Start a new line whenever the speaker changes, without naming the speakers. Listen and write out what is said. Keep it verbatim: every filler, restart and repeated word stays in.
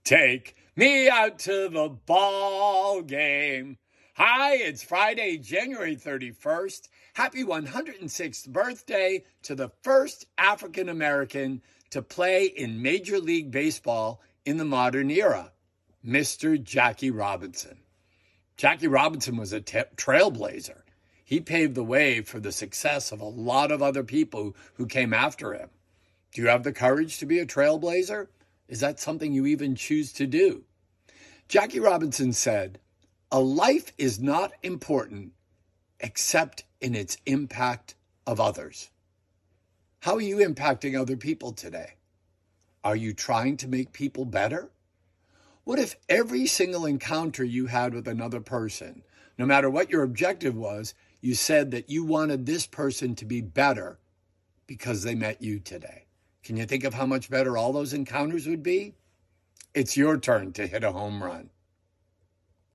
Take me out to the ball game. Hi, it's Friday, January thirty-first. Happy one hundred sixth birthday to the first African American to play in Major League Baseball in the modern era, Mister Jackie Robinson. Jackie Robinson was a t- trailblazer. He paved the way for the success of a lot of other people who came after him. Do you have the courage to be a trailblazer? Is that something you even choose to do? Jackie Robinson said, "A life is not important except in its impact of others." How are you impacting other people today? Are you trying to make people better? What if every single encounter you had with another person, no matter what your objective was, you said that you wanted this person to be better because they met you today? Can you think of how much better all those encounters would be? It's your turn to hit a home run.